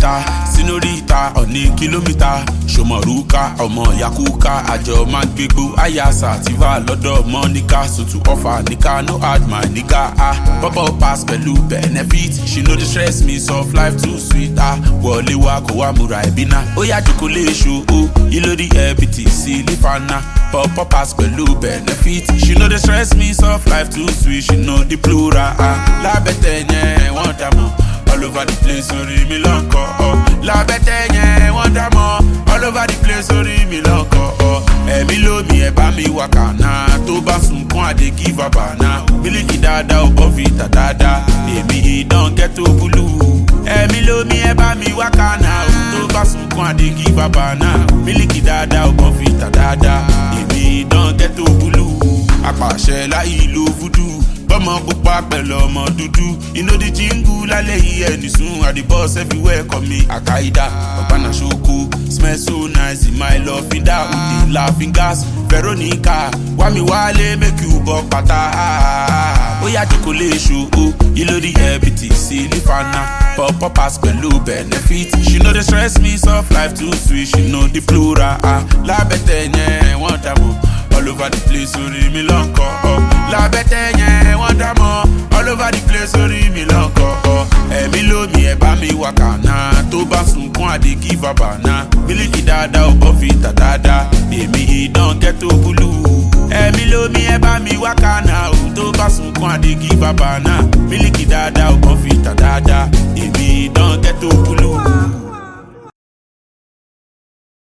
senorita, senorita, ọ̀ní kìlómítà. Ṣòmọ̀rúkà, ọmọ Yakuka, àjọ máa ń gbégbó. Ayasa ti va lọ́dọ̀ Monica, so to offer nika, no hard my nigga. Bubble pass pẹ̀lú benefit, she no dey stress me, soft life too sweet. Wọlé wa kò wá múra ẹ̀bí náà. Ó yá jókòó lè ṣo o, ìlórí ẹ̀bìtì sí lífànà. Bubble pass pẹ̀lú benefit, she no dey stress me, soft life too sweet, she know the plural. Lábẹ́tẹ̀ yẹn wọ́n dà mọ́, all over the place orí mi lọ́kọ̀. Lábẹ́tẹ̀ yẹn wọ́n dà mọ́, all over the place orí mi lọ́kọ̀. Ẹ̀mí lómi ẹ̀ bá mi wá kànáà, tó bá sunkún àdé give a bàná. Mílíkì dáadáa ò bọ́ fi tà dáadáa, èmi ìdán ghetto blue. Ẹ̀mí lómi ẹ̀ bá mi wá kànáà, tó bá sunkún àdé give a bàná. Mílíkì dáadáa ò bọ́ fi tà dáadáa, èmi ìdán ghetto blue. Apàṣẹ láì lo voodoo, bọ́mọ pupa pẹ̀lú ọmọ dúdú. Inú di jíngù lálẹ́ yìí ẹni sùn, àdìbọ́s everywhere kọ́ mi àkàìdá. Ọ̀bánà ṣoko, smell so nice in my lọ́fíńdà. Òde laughing gas, Veronica, wá mi wálé make you bọ́ pátá. Ó yá jókòó lè ṣo o, ìlórí ẹ̀bìtì sí lífànà. Pop pass pẹ̀lú benefit, she no dey stress me, soft life too sweet, she know the plural. Lábẹ́tẹ̀ yẹn wọ́n dà mọ́, all over the place orí mi lọ́kọ̀. Lábẹ́tẹ̀ yẹn wọ́n dà mọ́, all over the place orí mi lọ́kọ̀. Ẹ̀mí lómi ẹ̀ bá mi wá kànáà, tó bá sunkún àdé give a bàná. Mílíkì dáadáa ò bọ́ fi tà dáadáa, èmi ìdán ghetto blue. Ẹ̀mí lómi ẹ̀ bá mi wá kànáà, tó bá sunkún àdé give a bàná. Mílíkì dáadáa ò bọ́ fi tà dáadáa.